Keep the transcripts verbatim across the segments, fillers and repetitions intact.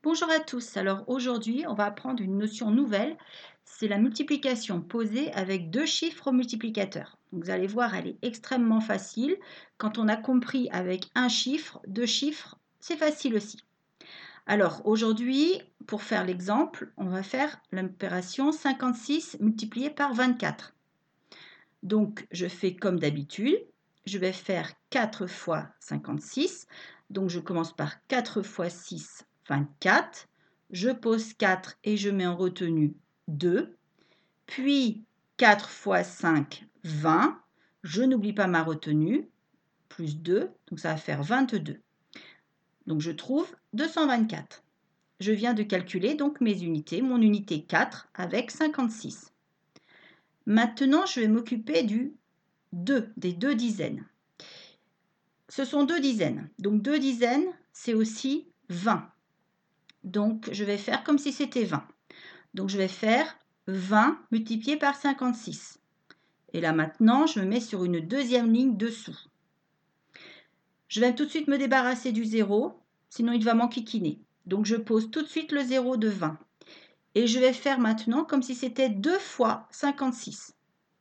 Bonjour à tous. Alors aujourd'hui, on va apprendre une notion nouvelle, c'est la multiplication posée avec deux chiffres multiplicateurs. Donc, vous allez voir, elle est extrêmement facile. Quand on a compris avec un chiffre, deux chiffres, c'est facile aussi. Alors aujourd'hui, pour faire l'exemple, on va faire l'opération cinquante-six multiplié par vingt-quatre. Donc je fais comme d'habitude, je vais faire quatre fois cinquante-six. Donc je commence par quatre fois six, vingt-quatre. Je pose quatre et je mets en retenue deux. Puis quatre fois cinq, vingt. Je n'oublie pas ma retenue, plus deux, donc ça va faire vingt-deux. Donc je trouve deux cent vingt-quatre. Je viens de calculer donc mes unités, mon unité quatre avec cinquante-six. Maintenant, je vais m'occuper du deux, des deux dizaines. Ce sont deux dizaines. Donc deux dizaines, c'est aussi vingt. Donc je vais faire comme si c'était vingt. Donc je vais faire vingt multiplié par cinquante-six. Et là maintenant, je me mets sur une deuxième ligne dessous. Je vais tout de suite me débarrasser du zéro, sinon il va m'enquiquiner. Donc je pose tout de suite le zéro de vingt. Et je vais faire maintenant comme si c'était deux fois cinquante-six.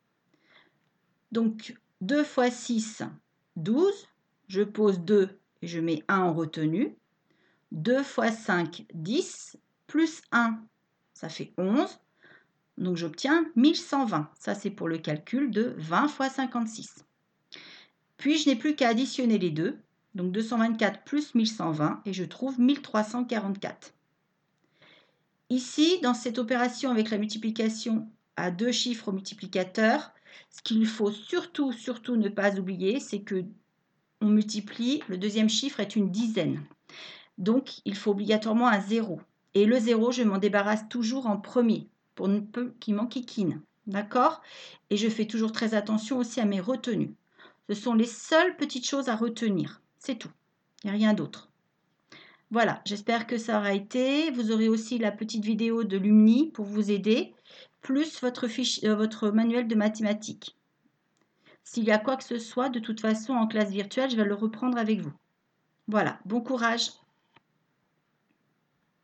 Donc deux fois six, douze. Je pose deux et je mets un en retenue. deux fois cinq, dix, plus un, ça fait onze. Donc j'obtiens mille cent vingt. Ça, c'est pour le calcul de vingt fois cinquante-six. Puis, je n'ai plus qu'à additionner les deux. Donc deux cent vingt-quatre plus mille cent vingt et je trouve mille trois cent quarante-quatre. Ici, dans cette opération avec la multiplication à deux chiffres multiplicateurs, ce qu'il faut surtout, surtout ne pas oublier, c'est que on multiplie, le deuxième chiffre est une dizaine. Donc, il faut obligatoirement un zéro. Et le zéro, je m'en débarrasse toujours en premier, pour ne pas qu'il m'enquiquine. D'accord? Et je fais toujours très attention aussi à mes retenues. Ce sont les seules petites choses à retenir. C'est tout. Il n'y a rien d'autre. Voilà, j'espère que ça aura été. Vous aurez aussi la petite vidéo de Lumni pour vous aider, plus votre, fiche, euh, votre manuel de mathématiques. S'il y a quoi que ce soit, de toute façon, en classe virtuelle, je vais le reprendre avec vous. Voilà, bon courage!